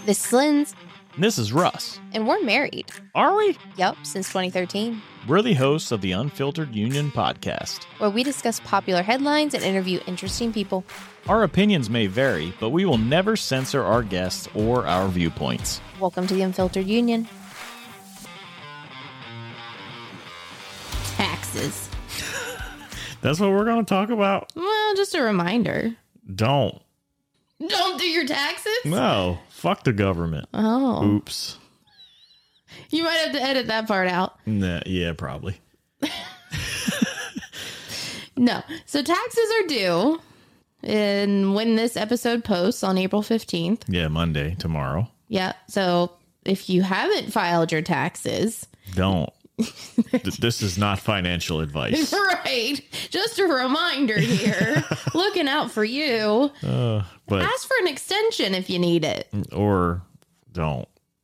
This is Linz, This is Russ. and we're married. Are we? Yep, since 2013, We're the hosts of the Unfiltered Union podcast. where we discuss popular headlines and interview interesting people. Our opinions may vary, but we will never censor our guests or our viewpoints. Welcome to the Unfiltered Union. Taxes. That's what we're going to talk about? Well, just a reminder. Don't. Don't do your taxes? No. Fuck the government. Oh. Oops. You might have to edit that part out. Nah, yeah, probably. No. So taxes are due. And when this episode posts on April 15th. Yeah, Monday, tomorrow. Yeah. So if you haven't filed your taxes. Don't. This is not financial advice. Right. Just a reminder here. Looking out for you. But Ask for an extension if you need it. or don't.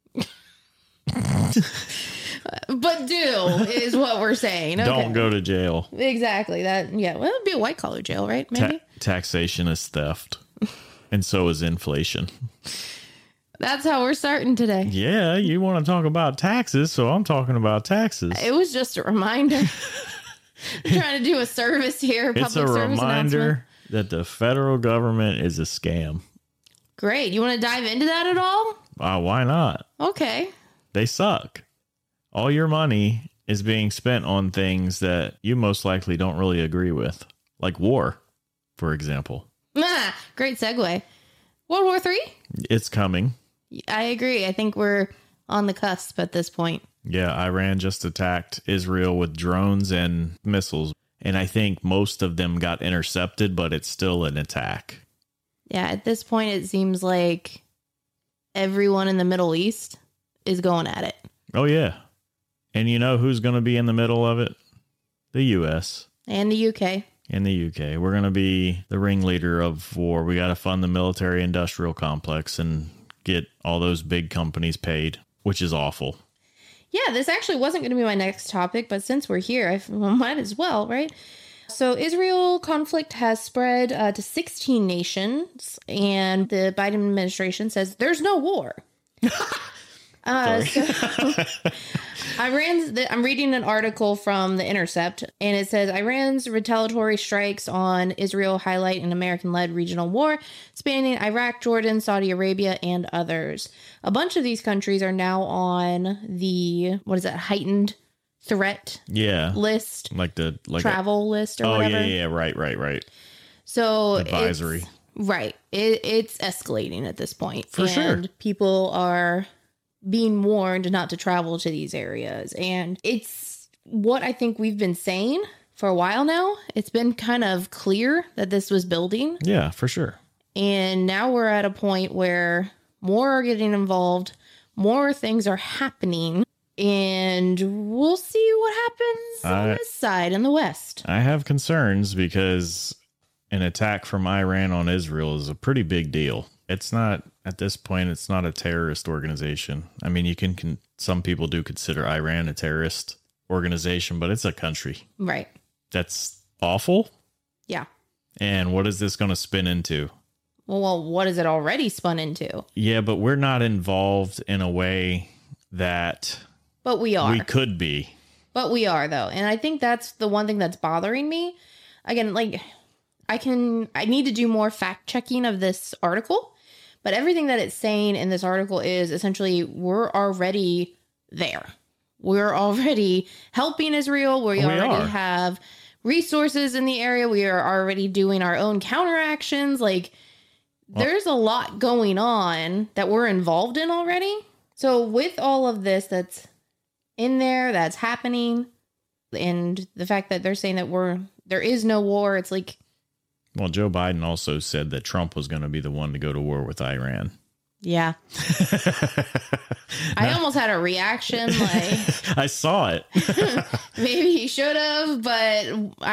But do is what we're saying. Okay. Don't go to jail. Exactly. That. Yeah. Well, it'd be a white collar jail, right? Maybe. Taxation is theft. And so is inflation. That's how we're starting today. Yeah, you want to talk about taxes, so I'm talking about taxes. It was just a reminder. Trying to do a service here. It's a Public service announcement. reminder that the federal government is a scam. Great. You want to dive into that at all? Why not? Okay. They suck. All your money is being spent on things that you most likely don't really agree with, like war, for example. Great segue. World War III? It's coming. I agree. I think we're on the cusp at this point. Yeah, Iran just attacked Israel with drones and missiles, and I think most of them got intercepted, but it's still an attack. Yeah, at this point, it seems like everyone in the Middle East is going at it. Oh, yeah. And you know who's going to be in the middle of it? The U.S. And the UK. In the UK. We're going to be the ringleader of war. We got to fund the military-industrial complex and get all those big companies paid, which is awful. Yeah, this actually wasn't going to be my next topic, but since we're here, I might as well, right? So Israel conflict has spread to 16 nations, and the Biden administration says there's no war. I'm reading an article from The Intercept, and it says Iran's retaliatory strikes on Israel highlight an American-led regional war spanning Iraq, Jordan, Saudi Arabia, and others. A bunch of these countries are now on the, heightened threat list, like travel list or whatever. Yeah, right. So advisory. It's escalating at this point. For sure. And people are being warned not to travel to these areas. And it's what I think we've been saying for a while now. It's been kind of clear that this was building. Yeah, for sure. And now we're at a point where more are getting involved, more things are happening, and we'll see what happens on this side in the West. I have concerns because an attack from Iran on Israel is a pretty big deal. It's not, at this point, it's not a terrorist organization. I mean, you can some people do consider Iran a terrorist organization, but it's a country. Right. That's awful. Yeah. And what is this going to spin into? Well, what is it already spun into? Yeah, but we're not involved in a way that But we are. we could be. But we are, though. And I think that's the one thing that's bothering me. Again, like, I need to do more fact checking of this article. But everything that it's saying in this article is essentially we're already there. We're already helping Israel. We already have resources in the area. We are already doing our own counteractions. Like, there's a lot going on that we're involved in already. So with all of this that's in there, that's happening, and the fact that they're saying that there is no war, it's like... Well, Joe Biden also said that Trump was going to be the one to go to war with Iran. Yeah. I almost had a reaction, like... I saw it. Maybe he should have, but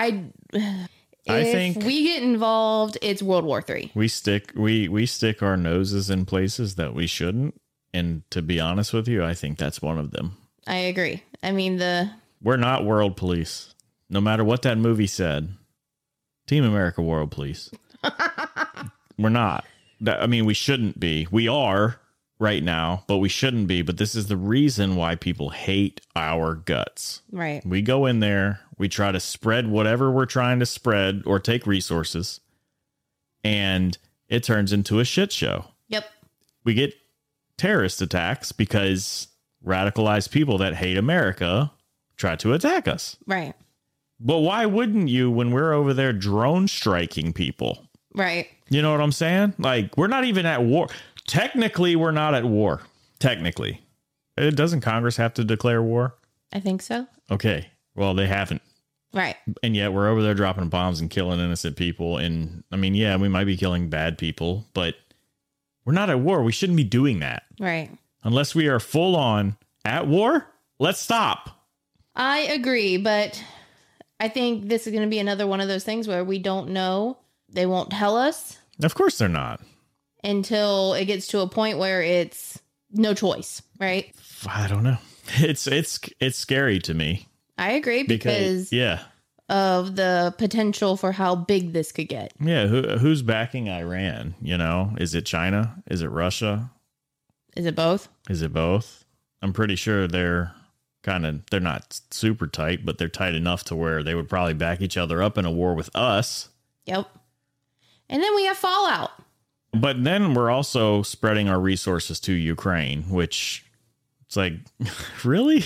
if we get involved, it's World War III. We stick our noses in places that we shouldn't. And to be honest with you, I think that's one of them. I agree. I mean, we're not world police. No matter what that movie said. Team America World Police. We're not. I mean, we shouldn't be. We are. right now, but we shouldn't be. But this is the reason why people hate our guts. Right. We go in there, we try to spread whatever we're trying to spread or take resources, and it turns into a shit show. Yep. We get terrorist attacks because radicalized people that hate America try to attack us. Right. But why wouldn't you when we're over there drone striking people? Right. You know what I'm saying? Like, we're not even at war. Technically, we're not at war. Technically. Doesn't Congress have to declare war? I think so. Okay. Well, they haven't. Right. And yet we're over there dropping bombs and killing innocent people. And I mean, yeah, we might be killing bad people, but we're not at war. We shouldn't be doing that. Right. Unless we are full on at war. Let's stop. I agree, but I think this is going to be another one of those things where we don't know. They won't tell us Of course they're not. until it gets to a point where it's no choice, right? I don't know. It's scary to me. I agree because yeah. of the potential for how big this could get. Yeah, who's backing Iran? You know, is it China? Is it Russia? Is it both? Is it both? I'm pretty sure they're not super tight, but they're tight enough to where they would probably back each other up in a war with us. Yep. And then we have Fallout. But then we're also spreading our resources to Ukraine, which it's like, really?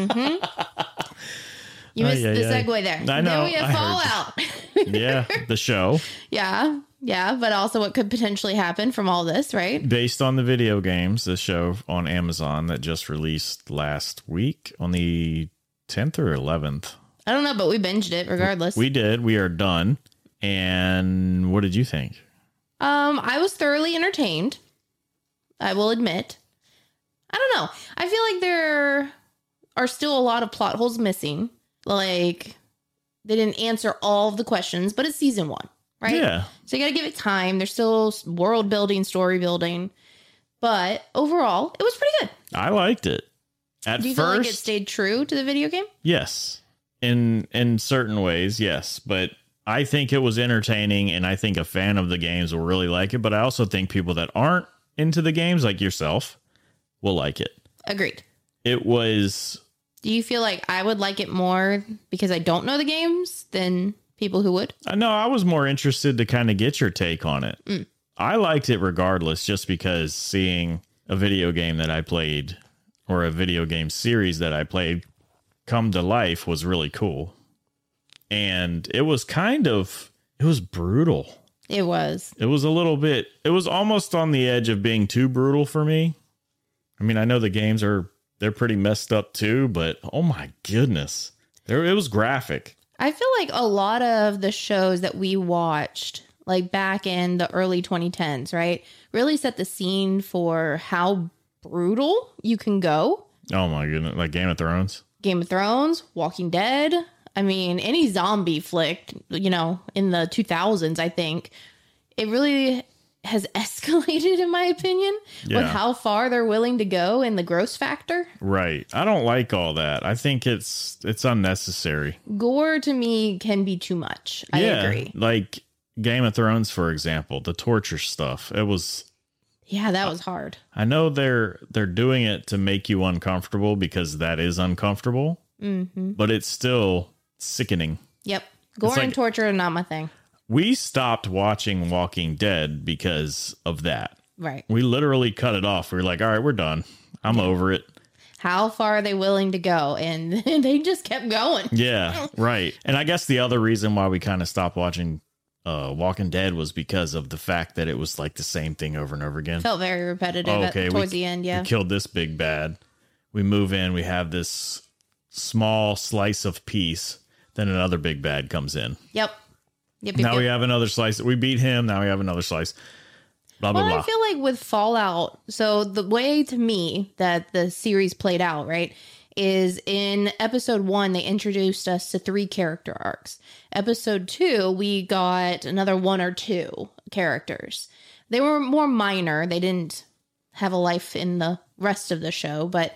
You missed the segue there. I know. Then we have Fallout. Yeah, the show. Yeah. But also what could potentially happen from all this, right? Based on the video games, the show on Amazon that just released last week on the 10th or 11th. I don't know, but we binged it regardless. We did. We are done. And what did you think? I was thoroughly entertained. I will admit. I don't know. I feel like there are still a lot of plot holes missing. Like, they didn't answer all of the questions, but it's season 1, right? Yeah. So you got to give it time. There's still world building, story building. But overall, it was pretty good. I liked it. At Do you first, feel like it stayed true to the video game? yes. In certain ways, yes. But I think it was entertaining, and I think a fan of the games will really like it. But I also think people that aren't into the games, like yourself, will like it. Agreed. It was... Do you feel like I would like it more because I don't know the games than people who would? No, I was more interested to kind of get your take on it. I liked it regardless, just because seeing a video game that I played or a video game series that I played come to life was really cool. And it was it was brutal. It was. It was it was almost on the edge of being too brutal for me. I mean, I know the games they're pretty messed up too, but oh my goodness. It was graphic. I feel like a lot of the shows that we watched, like back in the early 2010s, right, really set the scene for how brutal you can go. Oh my goodness. Like Game of Thrones. Game of Thrones, Walking Dead. I mean, any zombie flick, in the 2000s, I think it really has escalated, in my opinion, with how far they're willing to go in the gross factor. Right. I don't like all that. I think it's unnecessary. Gore to me can be too much. I agree. Like Game of Thrones, for example, the torture stuff. It was... Yeah, that was hard. I know they're doing it to make you uncomfortable because that is uncomfortable, but it's still sickening. Yep. Gore and torture are not my thing. We stopped watching Walking Dead because of that. Right. We literally cut it off. We were like, all right, we're done. I'm over it. How far are they willing to go? And they just kept going. Yeah, right. And I guess the other reason why we kind of stopped watching Walking Dead was because of the fact that it was like the same thing over and over again. Felt very repetitive towards the end, yeah. We killed this big bad. We move in, we have this small slice of peace. Then another big bad comes in. Yep. Now we have another slice. We beat him. Now we have another slice. Blah, blah, blah. I feel like with Fallout, so the way to me that the series played out, right, is in episode 1, they introduced us to 3 character arcs. Episode 2, we got another 1 or 2 characters. They were more minor. They didn't have a life in the rest of the show, but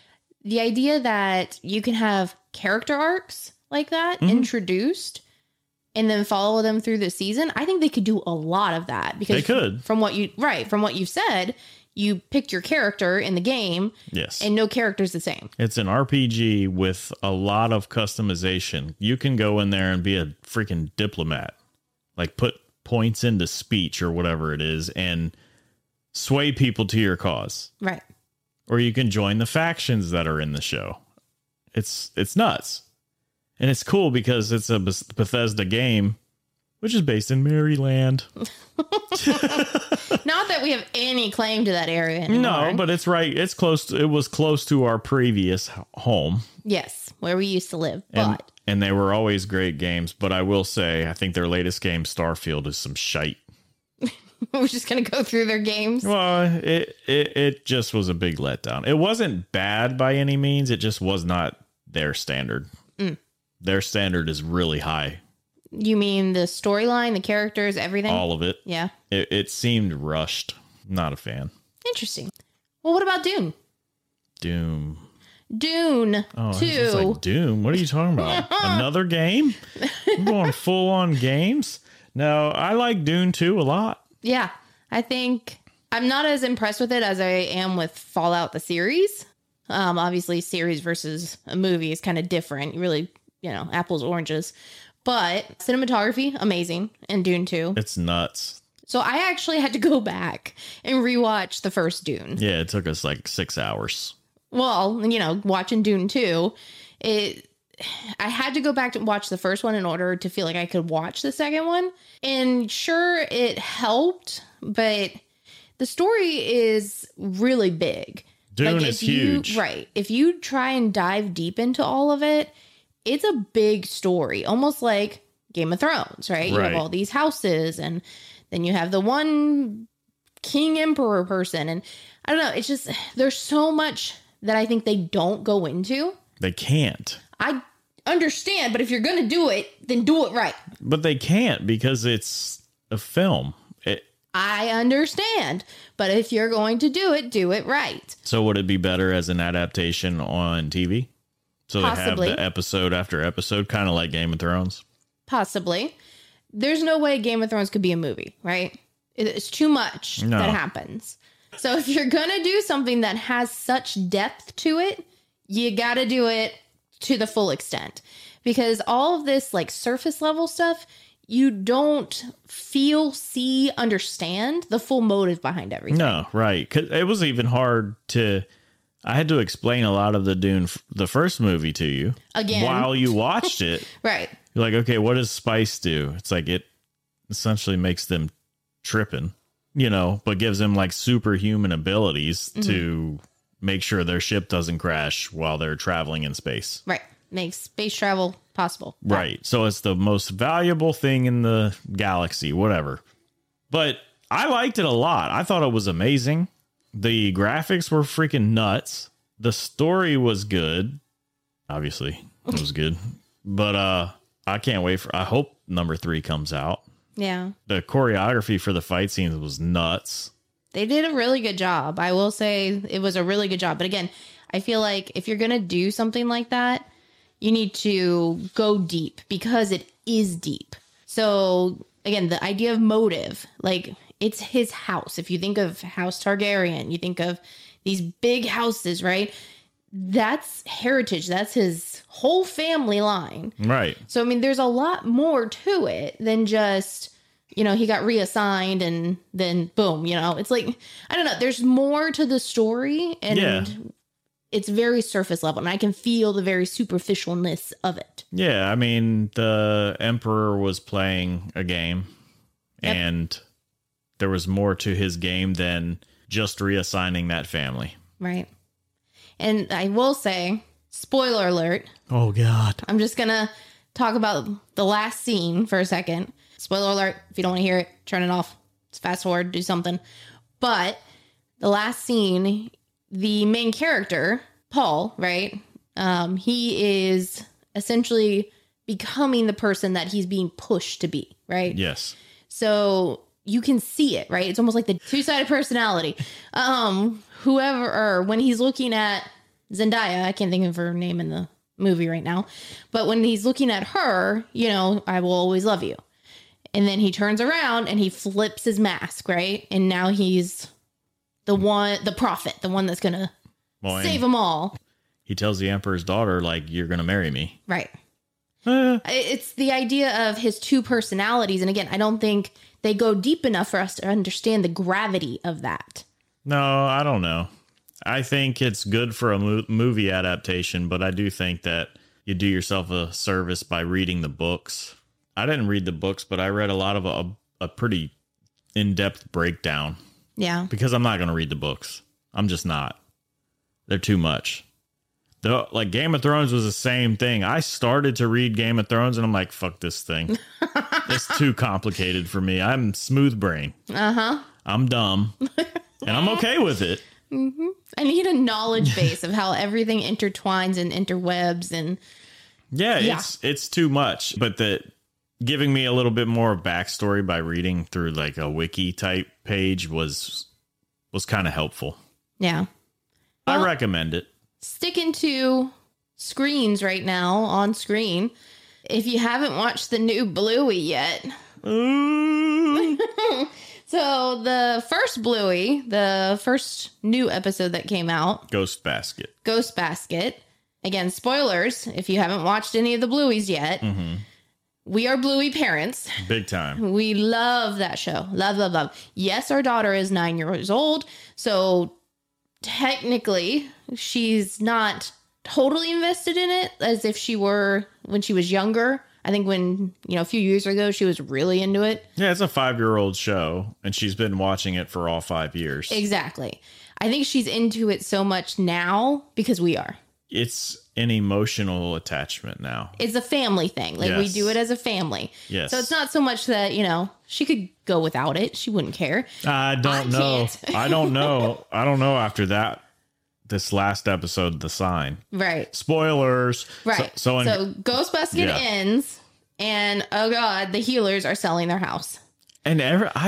the idea that you can have character arcs like that introduced and then follow them through the season, I think they could do a lot of that because they could. from what you said, you pick your character in the game, Yes. and no character's the same. It's an RPG with a lot of customization. You can go in there and be a freaking diplomat, like put points into speech or whatever it is and sway people to your cause. Right. Or you can join the factions that are in the show. It's nuts. And it's cool because it's a Bethesda game, which is based in Maryland. Not that we have any claim to that area anymore. No, but it's right. It's close. It was close to our previous home. Yes, where we used to live. And they were always great games. But I will say, I think their latest game, Starfield, is some shite. We're just going to go through their games. Well, it just was a big letdown. It wasn't bad by any means. It just was not their standard. Their standard is really high. You mean the storyline, the characters, everything? All of it. Yeah. It seemed rushed. Not a fan. Interesting. Well, what about Dune? Dune 2. It's like Doom. What are you talking about? Another game? I'm going full on games. No, I like Dune 2 a lot. Yeah. I think I'm not as impressed with it as I am with Fallout the series. Obviously, series versus a movie is kind of different. You really, apples, oranges. But cinematography, amazing in Dune 2. It's nuts. So I actually had to go back and rewatch the first Dune. Yeah, it took us like 6 hours. Well, watching Dune 2, I had to go back to watch the first one in order to feel like I could watch the second one. And sure, it helped, but the story is really big. Dune is huge. Right. If you try and dive deep into all of it, it's a big story, almost like Game of Thrones, right? You have all these houses, and then you have the one king emperor person. And I don't know, it's just, there's so much that I think they don't go into. They can't. I understand, but if you're going to do it, then do it right. But they can't because it's a film. I understand, but if you're going to do it right. So would it be better as an adaptation on TV? So Possibly. They have the episode after episode, kind of like Game of Thrones? Possibly. There's no way Game of Thrones could be a movie, right? It's too much that happens. So if you're going to do something that has such depth to it, you got to do it to the full extent. Because all of this like surface level stuff, you don't feel, see, understand the full motive behind everything. No, right. 'Cause it was even hard to... I had to explain a lot of the first movie to you. Again. While you watched it. Right. You're like, okay, what does spice do? It's like it essentially makes them tripping, but gives them like superhuman abilities to make sure their ship doesn't crash while they're traveling in space. Right. Makes space travel possible. Right. So it's the most valuable thing in the galaxy, whatever. But I liked it a lot. I thought it was amazing. The graphics were freaking nuts. The story was good. Obviously, it was good. But I can't wait I hope number 3 comes out. Yeah. The choreography for the fight scenes was nuts. They did a really good job. I will say it was a really good job. But again, I feel like if you're going to do something like that, you need to go deep because it is deep. So again, the idea of motive, like it's his house. If you think of House Targaryen, you think of these big houses, right? That's heritage. That's his whole family line. Right. So, I mean, there's a lot more to it than just, he got reassigned and then boom, it's like, I don't know. There's more to the story and it's very surface level and I can feel the very superficialness of it. Yeah. I mean, the Emperor was playing a game and there was more to his game than just reassigning that family. Right. And I will say, spoiler alert. Oh, God. I'm just going to talk about the last scene for a second. Spoiler alert. If you don't want to hear it, turn it off. Just fast forward, do something. But the last scene, the main character, Paul, right? He is essentially becoming the person that he's being pushed to be, right? Yes. So you can see it, right? It's almost like the two-sided personality. When he's looking at Zendaya, I can't think of her name in the movie right now, but when he's looking at her, I will always love you. And then he turns around and he flips his mask, right? And now he's the prophet, the one that's gonna save them all. He tells the emperor's daughter, like, you're gonna marry me. Right. It's the idea of his two personalities. And again, I don't think they go deep enough for us to understand the gravity of that. No, I don't know. I think it's good for a movie adaptation, but I do think that you do yourself a service by reading the books. I didn't read the books, but I read a lot of a pretty in-depth breakdown. Yeah. Because I'm not going to read the books. I'm just not. They're too much. Like Game of Thrones was the same thing. I started to read Game of Thrones and I'm like, fuck this thing. It's too complicated for me. I'm smooth brain. Uh-huh. I'm dumb. And I'm okay with it. Mm-hmm. I need a knowledge base of how everything intertwines and interwebs and it's too much. But giving me a little bit more backstory by reading through like a wiki type page was kind of helpful. Yeah. Well, I recommend it. Sticking to screens right now on screen. If you haven't watched the new Bluey yet. So the first Bluey, the first new episode that came out. Ghost Basket. Again, spoilers if you haven't watched any of the Blueys yet. Mm-hmm. We are Bluey parents. Big time. We love that show. Love. Yes, our daughter is 9 years old. So technically, she's not totally invested in it as if she were when she was younger. I think when, a few years ago, she was really into it. Yeah, it's a 5-year-old show, and she's been watching it for all 5 years. Exactly. I think she's into it so much now because we are. It's an emotional attachment now. It's a family thing. Like, we do it as a family. Yes. So it's not so much that, she could go without it. She wouldn't care. I don't know. I don't know. I don't know after that. This last episode, The Sign. Right. Spoilers. Right. So Ghost Basket ends, and oh god, the healers are selling their house. And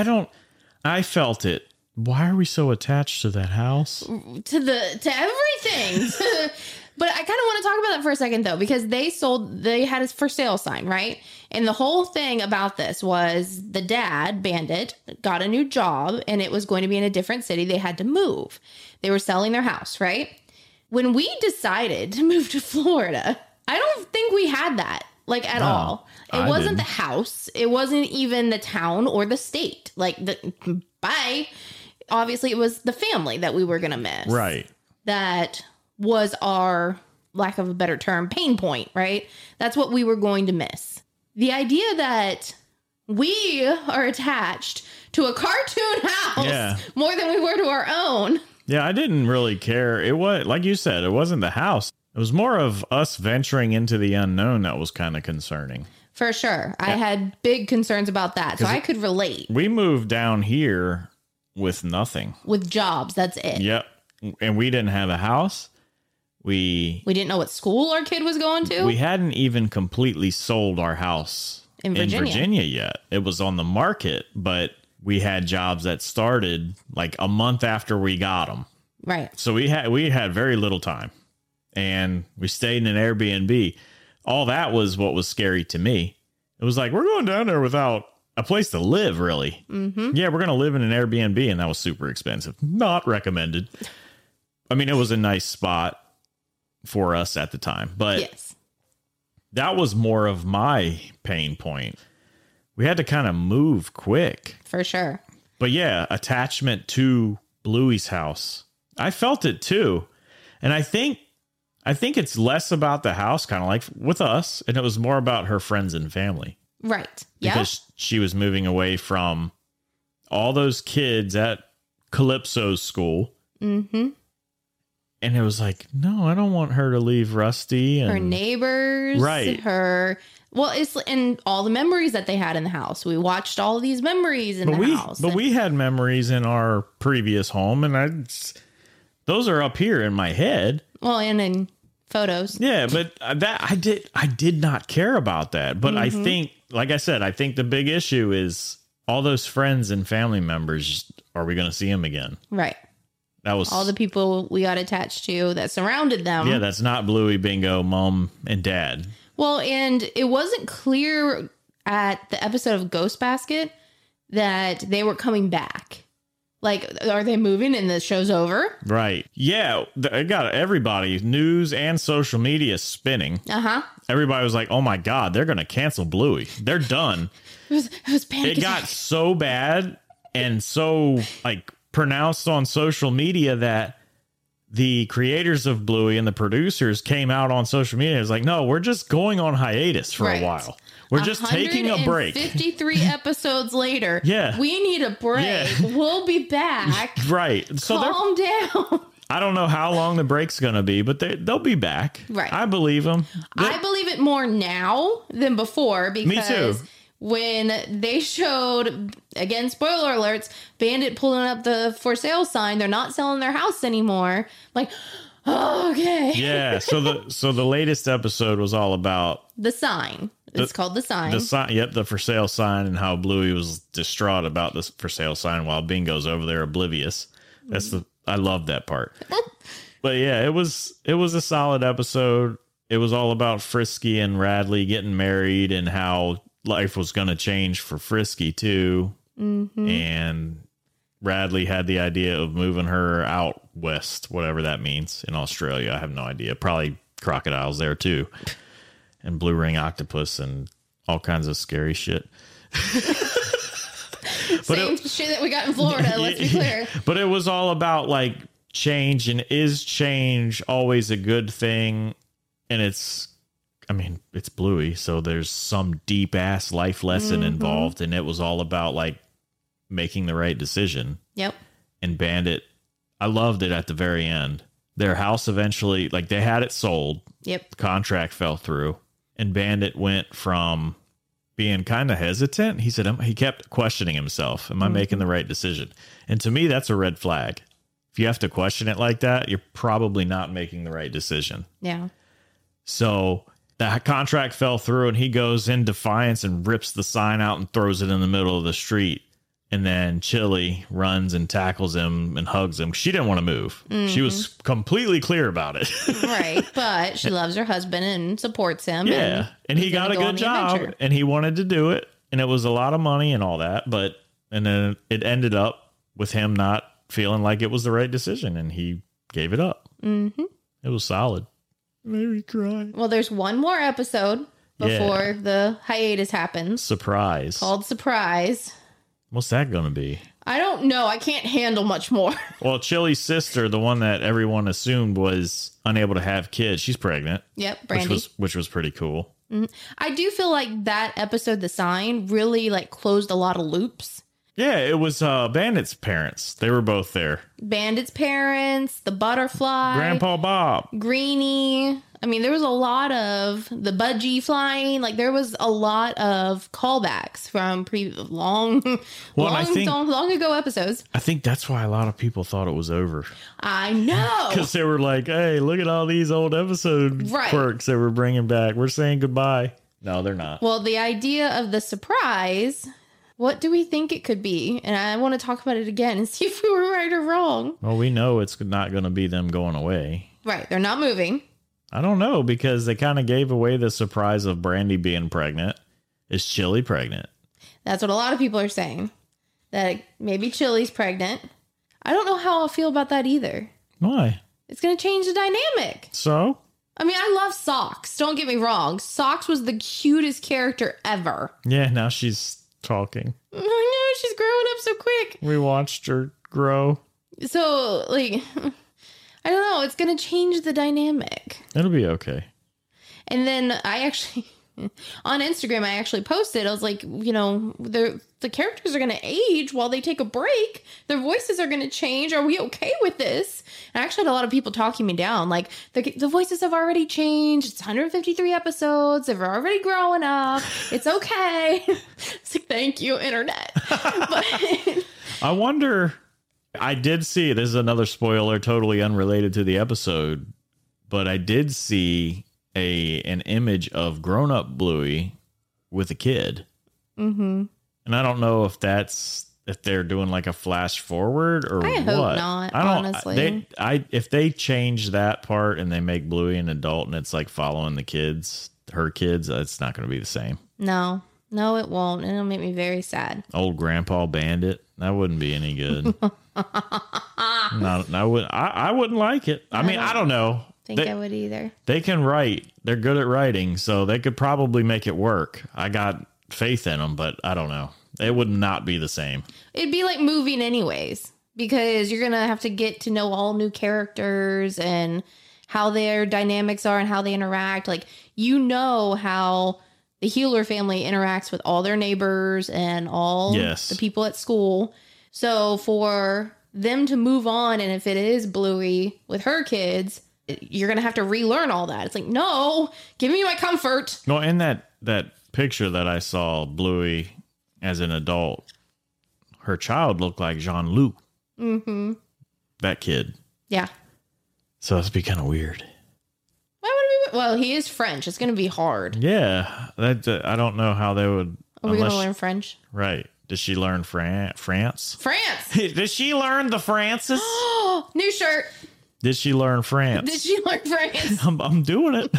I felt it. Why are we so attached to that house? To everything. But I kind of want to talk about that for a second, though, because they had a for sale sign, right? And the whole thing about this was the dad, Bandit, got a new job and it was going to be in a different city. They had to move. They were selling their house, right? When we decided to move to Florida, I don't think we had that, at all. It wasn't the house. It wasn't even the town or the state. Bye. Obviously, it was the family that we were going to miss. Right. That was our, lack of a better term, pain point, right? That's what we were going to miss. The idea that we are attached to a cartoon house more than we were to our own. Yeah, I didn't really care. It was, like you said, it wasn't the house. It was more of us venturing into the unknown that was kind of concerning. For sure. Yeah. I had big concerns about that, so I could relate. We moved down here with nothing. With jobs, that's it. Yep. And we didn't have a house. We didn't know what school our kid was going to. We hadn't even completely sold our house in Virginia yet. It was on the market, but we had jobs that started like a month after we got them. Right. So we had very little time, and we stayed in an Airbnb. All that was what was scary to me. It was like, we're going down there without a place to live, really. Mm-hmm. Yeah, we're going to live in an Airbnb, and that was super expensive. Not recommended. I mean, it was a nice spot for us at the time, but that was more of my pain point. We had to kind of move quick. For sure. But yeah, attachment to Bluey's house. I felt it too. And I think it's less about the house, kind of like with us, and it was more about her friends and family. Right. Because she was moving away from all those kids at Calypso's school. Mm-hmm. And it was like, no, I don't want her to leave Rusty. And her neighbors. Right. And all the memories that they had in the house. We watched all of these memories in the house. But we had memories in our previous home, and those are up here in my head. Well, and in photos. Yeah, but I did not care about that. But I think, like I said, I think the big issue is all those friends and family members. Are we going to see them again? Right. That was all the people we got attached to that surrounded them. Yeah, that's not Bluey, Bingo, Mom, and Dad. Well, and it wasn't clear at the episode of Ghost Basket that they were coming back. Like, are they moving and the show's over? Right. Yeah. I got everybody, news and social media spinning. Everybody was like, oh my God, they're going to cancel Bluey. They're done. It was panic. It got so bad and so like pronounced on social media that the creators of Bluey and the producers came out on social media. It was like, no, we're just going on hiatus for a while. We're just taking a break. 53 episodes later. Yeah. We need a break. Yeah. We'll be back. Right. So calm down. I don't know how long the break's going to be, but they'll be back. Right. I believe them. I believe it more now than before because me too. When they showed, again, spoiler alerts, Bandit pulling up the for sale sign, they're not selling their house anymore. Like, oh, okay. Yeah. So the latest episode was all about the sign. It's called The Sign. The sign. Yep, the for sale sign, and how Bluey was distraught about this for sale sign while Bingo's over there oblivious. I love that part. But yeah, it was a solid episode. It was all about Frisky and Radley getting married and how life was going to change for Frisky too. And Radley had the idea of moving her out west, whatever that means, in Australia. I have no idea. Probably crocodiles there too. And blue ring octopus and all kinds of scary shit. Same shit that we got in Florida, let's be clear. But it was all about like change, and is change always a good thing? And it's Bluey, so there's some deep ass life lesson involved, and it was all about like making the right decision. Yep. And Bandit, I loved it at the very end. Their house eventually, like they had it sold. Yep. The contract fell through. And Bandit went from being kind of hesitant. He said he kept questioning himself. Am I making the right decision? And to me, that's a red flag. If you have to question it like that, you're probably not making the right decision. Yeah. So that contract fell through, and he goes in defiance and rips the sign out and throws it in the middle of the street. And then Chili runs and tackles him and hugs him. She didn't want to move. She was completely clear about it. Right. But she loves her husband and supports him. Yeah. And he got a good job and he wanted to do it. And it was a lot of money and all that. And then it ended up with him not feeling like it was the right decision. And he gave it up. It was solid. Made me cry. Well, there's one more episode before the hiatus happens. Surprise. Called Surprise. What's that going to be? I don't know. I can't handle much more. Well, Chili's sister, the one that everyone assumed was unable to have kids, she's pregnant. Yep, Brandy. Which was pretty cool. I do feel like that episode, The Sign, really like closed a lot of loops. Yeah, it was Bandit's parents. They were both there. Bandit's parents, the butterfly. Grandpa Bob. Greenie. I mean, there was a lot of the budgie flying. Like, there was a lot of callbacks from long ago episodes. I think that's why a lot of people thought it was over. I know. Because they were like, hey, look at all these old episode quirks that we're bringing back. We're saying goodbye. No, they're not. Well, the idea of the surprise, what do we think it could be? And I want to talk about it again and see if we were right or wrong. Well, we know it's not going to be them going away. Right. They're not moving. I don't know, because they kind of gave away the surprise of Brandy being pregnant. Is Chili pregnant? That's what a lot of people are saying. That maybe Chili's pregnant. I don't know how I'll feel about that either. Why? It's going to change the dynamic. So? I mean, I love Socks. Don't get me wrong. Socks was the cutest character ever. Yeah, now she's talking. I know, she's growing up so quick. We watched her grow. So, like, I don't know. It's going to change the dynamic. It'll be okay. And then I actually, on Instagram, I actually posted, I was like, you know, the characters are going to age while they take a break. Their voices are going to change. Are we okay with this? And I actually had a lot of people talking me down. Like, the voices have already changed. It's 153 episodes. They're already growing up. It's okay. It's like, thank you, internet. But I wonder, I did see, this is another spoiler totally unrelated to the episode, but I did see an image of grown-up Bluey with a kid. Mm-hmm. And I don't know if they're doing like a flash forward or I hope not, honestly. If they change that part and they make Bluey an adult and it's like following the kids, her kids, it's not going to be the same. No, No, it won't. It'll make me very sad. Old Grandpa Bandit. That wouldn't be any good. I wouldn't like it. I mean, I don't know. I would either. They can write. They're good at writing, so they could probably make it work. I got faith in them, but I don't know. It would not be the same. It'd be like moving anyways, because you're going to have to get to know all new characters and how their dynamics are and how they interact. Like, you know how the Healer family interacts with all their neighbors and all the people at school. So for them to move on, and if it is Bluey with her kids, you're going to have to relearn all that. It's like, no, give me my comfort. No, and that picture that I saw, Bluey as an adult, her child looked like Jean-Luc. Mm-hmm. That kid. Yeah. So it's be kind of weird. Well, he is French. It's going to be hard. Yeah. I don't know how they would. Are we going to learn French? Right. Does she learn France? France. Did she learn the Francis? New shirt. Did she learn France? Did she learn France? I'm doing it.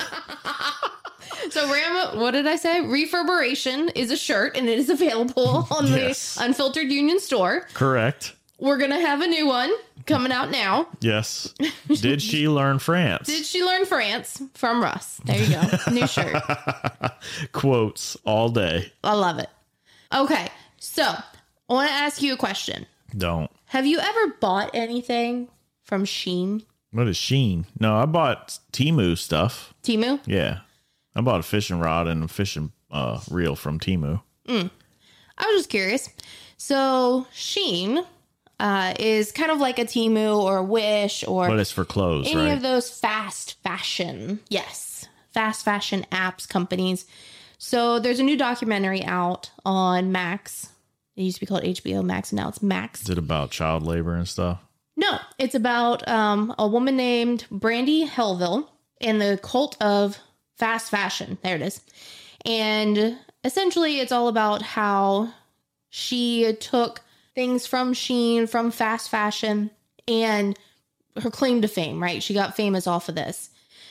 So, what did I say? Reverberation is a shirt, and it is available on the Unfiltered Union store. Correct. We're going to have a new one coming out now. Yes. Did she learn France? Did she learn France from Russ? There you go. New shirt. Quotes all day. I love it. Okay. So, I want to ask you a question. Don't. Have you ever bought anything from Shein? What is Shein? No, I bought Temu stuff. Temu? Yeah. I bought a fishing rod and a fishing reel from Temu. I was just curious. So, Shein is kind of like a Temu or a Wish or... But it's for clothes, any right? of those fast fashion. Yes. Fast fashion apps, companies. So, there's a new documentary out on Max. It used to be called HBO Max, and now it's Max. Is it about child labor and stuff? No, it's about a woman named Brandy Helville and the cult of fast fashion. There it is. And essentially, it's all about how she took things from Shein, from fast fashion, and her claim to fame, right? She got famous off of this.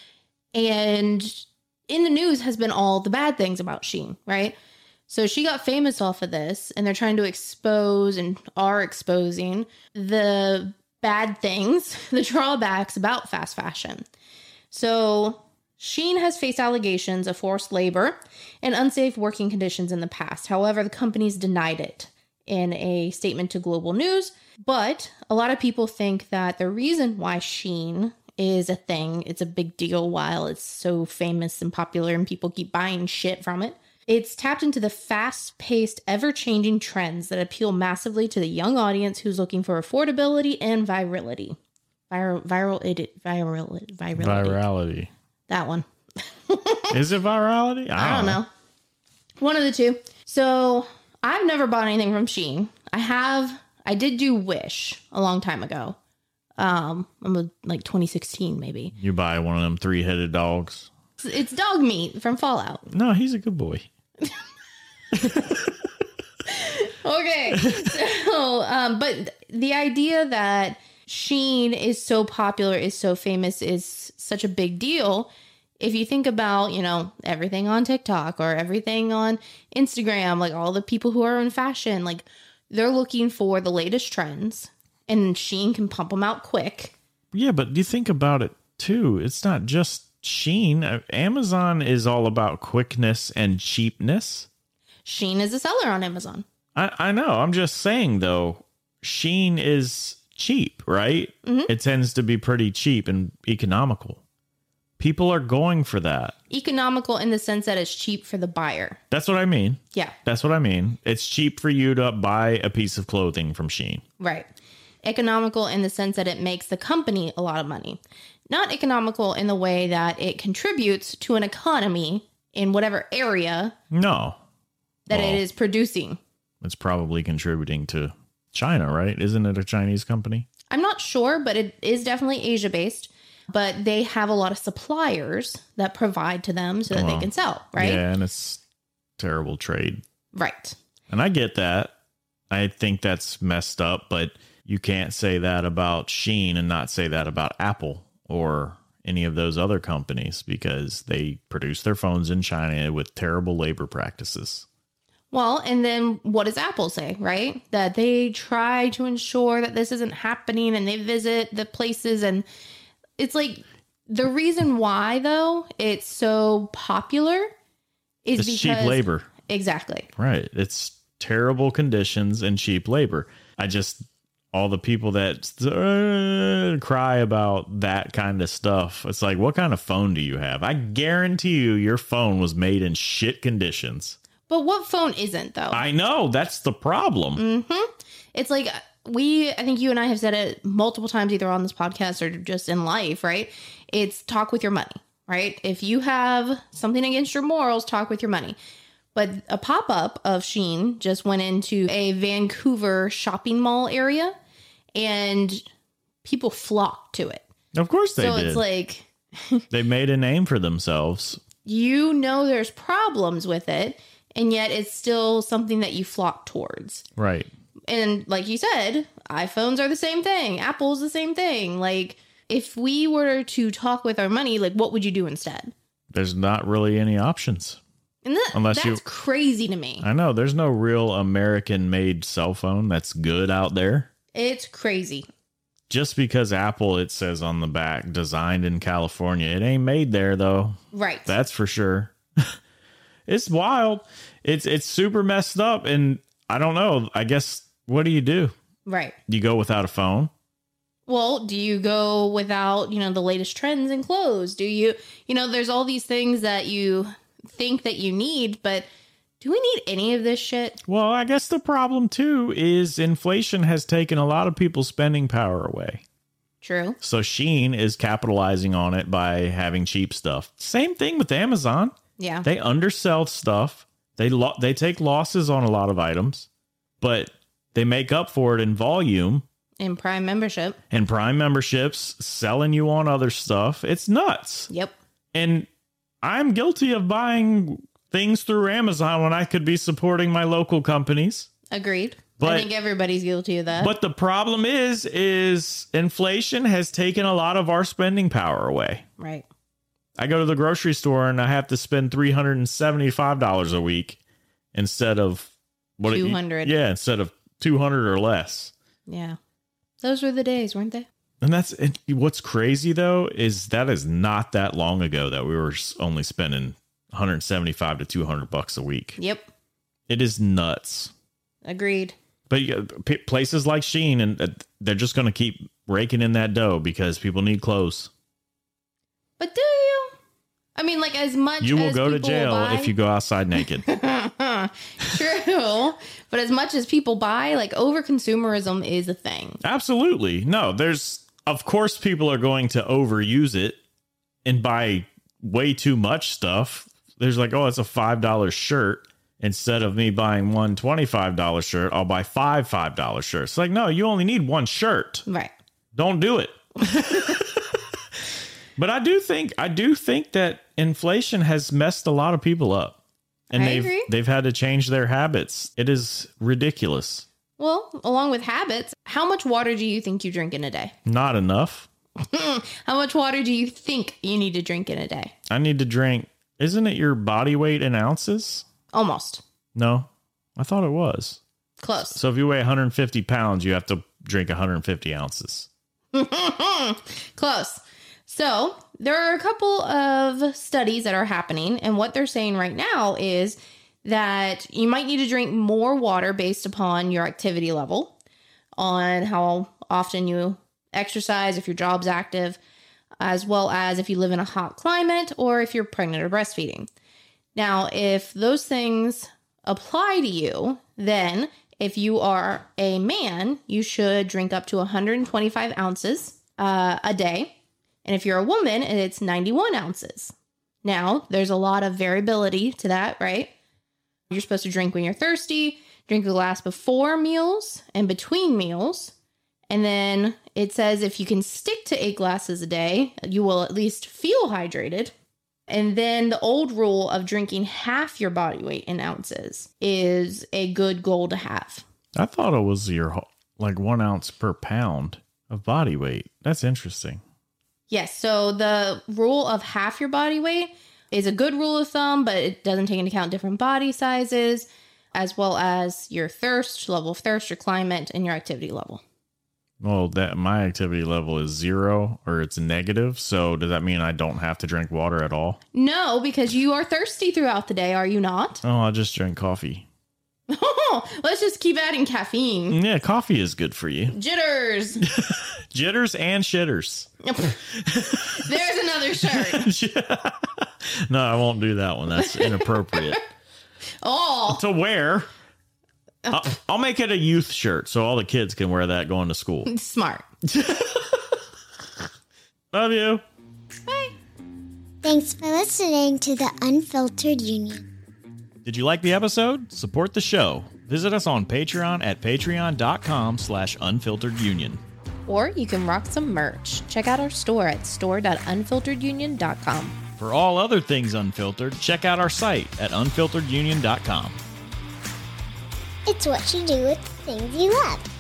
And in the news has been all the bad things about Shein, right? So she got famous off of this, and they're trying to expose and are exposing the bad things, the drawbacks about fast fashion. So Shein has faced allegations of forced labor and unsafe working conditions in the past. However, the company's denied it in a statement to Global News. But a lot of people think that the reason why Shein is a thing, it's a big deal while it's so famous and popular and people keep buying shit from it, it's tapped into the fast-paced, ever-changing trends that appeal massively to the young audience who's looking for affordability and virality. Virality. That one. Is it virality? I don't know. One of the two. So I've never bought anything from Shein. I did do Wish a long time ago. Like 2016 maybe. You buy one of them 3-headed dogs. It's dog meat from Fallout. No, he's a good boy. Okay. So, but the idea that Shein is so popular, is so famous, is such a big deal. If you think about, everything on TikTok or everything on Instagram, like all the people who are in fashion, like they're looking for the latest trends, and Shein can pump them out quick. Yeah, but you think about it too. It's not just Shein. Amazon is all about quickness and cheapness. Shein is a seller on Amazon. I know. I'm just saying, though, Shein is cheap, right? Mm-hmm. It tends to be pretty cheap and economical. People are going for that. Economical in the sense that it's cheap for the buyer. That's what I mean. Yeah. That's what I mean. It's cheap for you to buy a piece of clothing from Shein. Right. Economical in the sense that it makes the company a lot of money. Not economical in the way that it contributes to an economy in whatever area that it is producing. It's probably contributing to China, right? Isn't it a Chinese company? I'm not sure, but it is definitely Asia-based. But they have a lot of suppliers that provide to them so that they can sell, right? Yeah, and it's terrible trade. Right. And I get that. I think that's messed up, but you can't say that about Shein and not say that about Apple or any of those other companies because they produce their phones in China with terrible labor practices. Well, and then what does Apple say, right? That they try to ensure that this isn't happening and they visit the places. And it's like the reason why, though, it's so popular is It's because cheap labor. Exactly. Right. It's terrible conditions and cheap labor. All the people that cry about that kind of stuff. It's like, what kind of phone do you have? I guarantee you your phone was made in shit conditions. But what phone isn't, though? I know. That's the problem. It's like I think you and I have said it multiple times, either on this podcast or just in life, right? It's talk with your money, right? If you have something against your morals, talk with your money. But a pop-up of Shein just went into a Vancouver shopping mall area and people flocked to it. Of course they did. So it's like, they made a name for themselves. there's problems with it, and yet it's still something that you flock towards. Right. And like you said, iPhones are the same thing. Apple's the same thing. Like, if we were to talk with our money, like, what would you do instead? There's not really any options. And that's crazy to me. I know. There's no real American-made cell phone that's good out there. It's crazy. Just because Apple, it says on the back, designed in California. It ain't made there, though. Right. That's for sure. It's wild. It's super messed up. And I don't know. I guess, what do you do? Right. You go without a phone? Well, do you go without, the latest trends in clothes? Do you, there's all these things that you think that you need, but do we need any of this shit? Well, I guess the problem, too, is inflation has taken a lot of people's spending power away. True. So Shein is capitalizing on it by having cheap stuff. Same thing with Amazon. Yeah. They undersell stuff. They take losses on a lot of items, but they make up for it in volume. In Prime membership. And Prime memberships, selling you on other stuff. It's nuts. Yep. And I'm guilty of buying things through Amazon when I could be supporting my local companies. Agreed. But, I think everybody's guilty of that. But the problem is inflation has taken a lot of our spending power away. Right. I go to the grocery store and I have to spend $375 a week instead of $200. Instead of $200 or less. Yeah. Those were the days, weren't they? And what's crazy, though, is that is not that long ago that we were only spending $175 to $200 a week. Yep. It is nuts. Agreed. But places like Shein, and they're just going to keep raking in that dough because people need clothes. But do you? I mean, like, as much as you will go to jail if you go outside naked. True. But as much as people buy, like, over-consumerism is a thing. Absolutely. No, of course, people are going to overuse it and buy way too much stuff. There's like, oh, it's a $5 shirt. Instead of me buying one $25 shirt, I'll buy five $5 shirts. It's like, no, you only need one shirt. Right. Don't do it. But I do think that inflation has messed a lot of people up. And they've had to change their habits. It is ridiculous. Well, along with habits, how much water do you think you drink in a day? Not enough. How much water do you think you need to drink in a day? I need to drink. Isn't it your body weight in ounces? Almost. No, I thought it was. Close. So if you weigh 150 pounds, you have to drink 150 ounces. Close. So there are a couple of studies that are happening, and what they're saying right now is that you might need to drink more water based upon your activity level, on how often you exercise, if your job's active, as well as if you live in a hot climate or if you're pregnant or breastfeeding. Now, if those things apply to you, then if you are a man, you should drink up to 125 ounces a day. And if you're a woman, it's 91 ounces. Now, there's a lot of variability to that, right? You're supposed to drink when you're thirsty, drink a glass before meals and between meals. And then it says if you can stick to 8 glasses a day, you will at least feel hydrated. And then the old rule of drinking half your body weight in ounces is a good goal to have. I thought it was like 1 ounce per pound of body weight. That's interesting. Yes. So the rule of half your body weight is a good rule of thumb, but it doesn't take into account different body sizes. as well as your thirst, level of thirst, your climate, and your activity level. Well, that my activity level is 0 or it's negative. So does that mean I don't have to drink water at all? No, because you are thirsty throughout the day, are you not? Oh, I'll just drink coffee. Let's just keep adding caffeine. Yeah, coffee is good for you. Jitters. Jitters and shitters. There's another shirt. No, I won't do that one. That's inappropriate. Oh. To wear. I'll make it a youth shirt so all the kids can wear that going to school. Smart. Love you. Bye. Thanks for listening to the Unfiltered Union. Did you like the episode? Support the show. Visit us on Patreon at patreon.com/unfilteredunion. Or you can rock some merch. Check out our store at store.unfilteredunion.com. For all other things unfiltered, check out our site at unfilteredunion.com. It's what you do with the things you love.